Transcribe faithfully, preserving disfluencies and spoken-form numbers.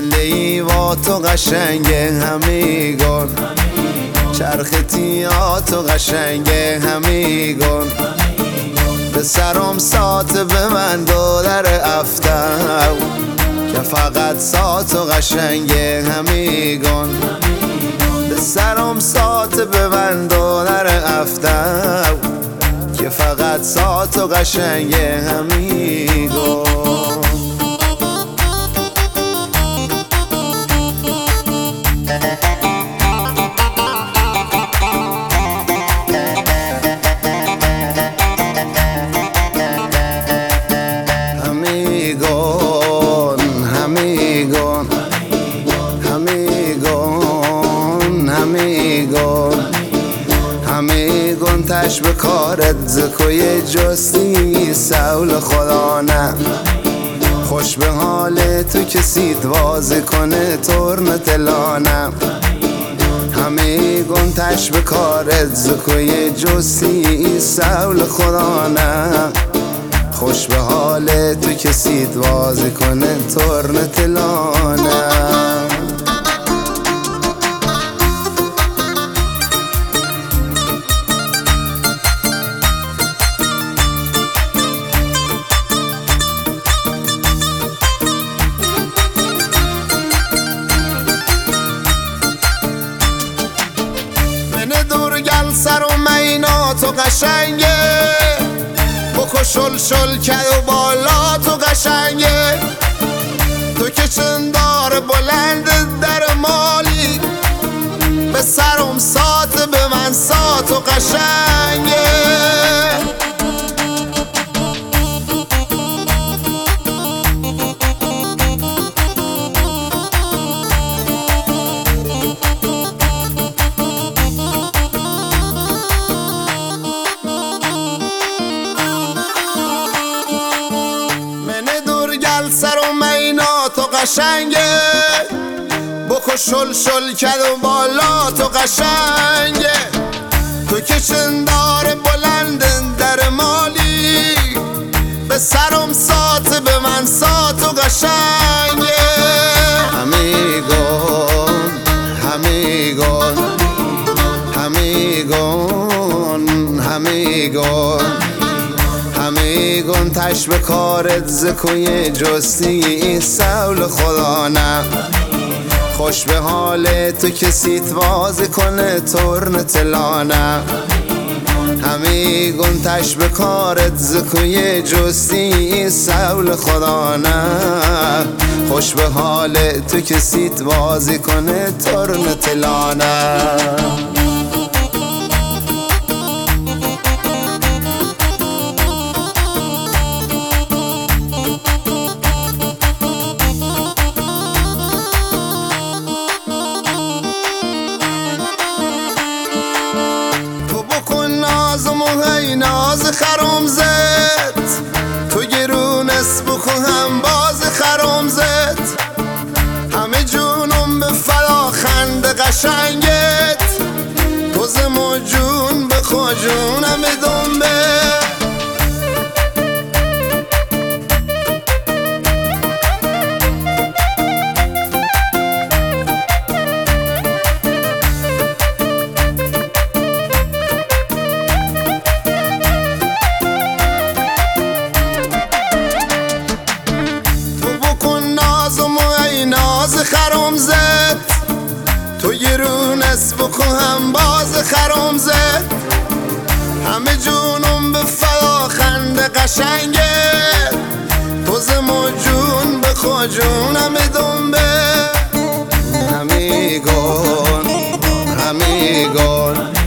زندگی با تو قشنگه همیگون، چرخ تیاتو قشنگه همیگون. به سرم سات به من دلار افتم که فقط ساتو قشنگه همیگون. به سرم سات به من دلار افتم که فقط ساتو قشنگه همیگون. همیگون تش به کارت زکوی جستی سول خدا نه. خوش به حال تو کسید وازه کنه ترم تلانم. همیگون تش به کارت زکوی جستی سول خدا نه. خوش به حال تو کسید وازه کنه ترم تلانم. سر و مینا تو قشنگه، بکو شل شل کد و بالا تو قشنگه. تو که چندار بلند در مالی، به سرم سات به من سات و قشنگه. سر و مینا تو قشنگه، بکو شل شل کد و بالا تو قشنگه. تو که چندار بلند در مالی، به سرم سات به من سات و قشنگه. همیگون همیگون همیگون همیگون همیگون تش به کارت زکوی جستی سول خدا نه. خوش به حال تو کسیت واز کنه ترن تلانه. همیگون تش به کارت زکوی جستی سول خدا نه. خوش به حال تو کسیت واز کنه ترن تلانه. ناز خرم زد تو گرونس بکو هم باز خرم زد. همه جونم به فلا خند قشنگت، تو زمو جون به خوجونم دنبه. خرم زد تو گرونس بکو هم باز خرم زد. همه جونم به فلا خند قشنگه، تو زمو جون به خوجونم دنبه. همیگون همیگون